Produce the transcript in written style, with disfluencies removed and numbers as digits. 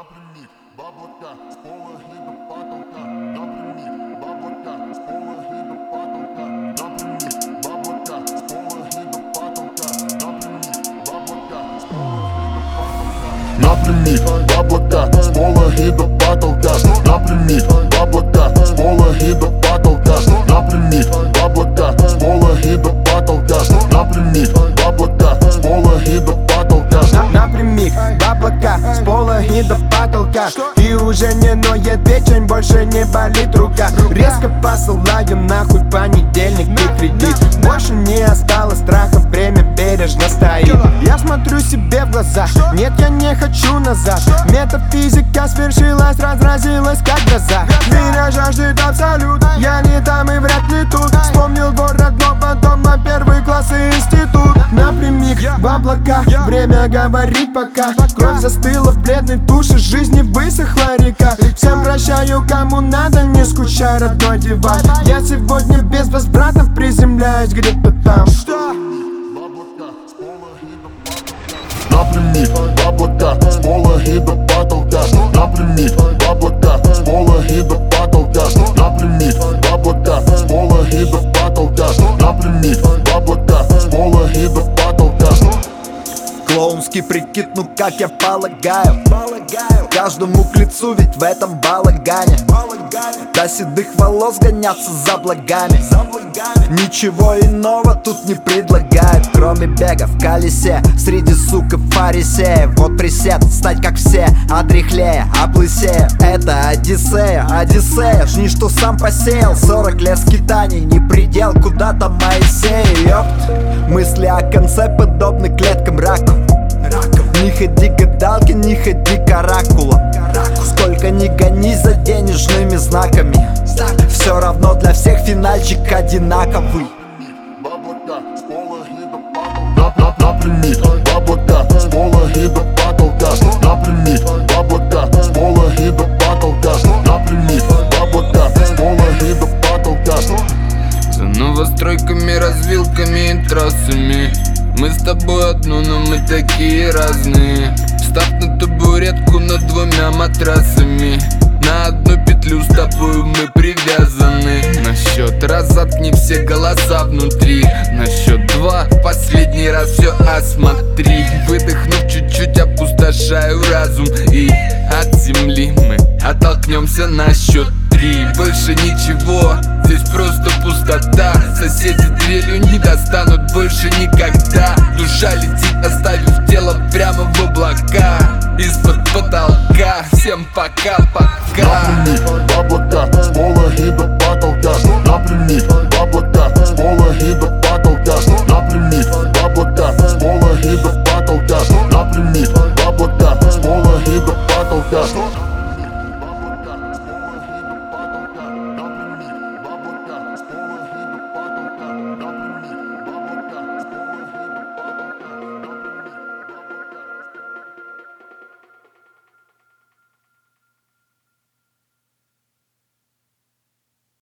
Напрямик в облака, с пола и до потолка. Напрямик в облака, с пола и до потолка. Напрямик в облака, с пола и до потолка. Напрямик в облака, с пола и до потолка. Напрямик в облака, с пола и до потолка. Напрямик в облака, с пола и до потолка. Напрямик в облака, с пола и до потолка. Напрямик в облака, с пола и до потолка. Напрямик в облака, с пола и до потолка. И уже не ноет печень, больше не болит рука. Резко посылаем нахуй понедельник и кредит. Больше не осталось страха, время бережно стоит. Я смотрю себе в глаза, нет, я не хочу назад. Метафизика свершилась, разразилась как гроза. Меня жаждет абсолют, я не там и вряд ли тут. Вспомнил двор родного дома, первый класс и институт. Напрямик в облака, время говорить пока. Кровь застыла в бледной туше, жизни высохла река. Всем прощаю, кому надо, не скучай, родной диван. Я сегодня безвозвратно приземляюсь где-то там. Напрямик в облака, с пола и до потолка. Напрямик в облака, с пола и до потолка. Напрямик в облака, с пола и до потолка. Напрямик в облака, с пола и до потолка. Клоунский прикид, ну как я полагаю, каждому к лицу, ведь в этом балагане. До седых волос гоняться за благами. Ничего иного тут не предлагают, кроме бега в колесе среди сук и фарисеев. Вот присед, стать как все, отряхлея, облысея. Это Одиссея, Одиссея, жни, что сам посеял. 40 лет скитаний, не предел, куда-то Моисея, ёпт. Мысли о конце подобны клеткам раков. Не ходи гадалки, не ходи к оракулам. Сколько ни гонись за денежными знаками, все равно для всех финальчик одинаковый. Напрямик в облака, с пола и до потолка. Напрямик в облака, с пола и до потолка. Напрямик в облака, с пола и до потолка. За новостройками, развилками и трассами мы с тобой одно, но мы такие разные. Встав на табуретку над двумя матрасами, на одну петлю с тобой мы привязаны. На счет раз заткни все голоса внутри. На счет два последний раз все осмотри. Выдохнув чуть-чуть, опустошаю разум, и от земли мы оттолкнемся на счет три. Больше ничего, здесь просто пустота. Соседи дверью не достанут больше никогда. Душа летит, оставив тело прямо в облака. Из-под потолка, всем пока-пока. Напрямик в облака, с пола и до потолка. Напрямик в облака, с пола и до потолка.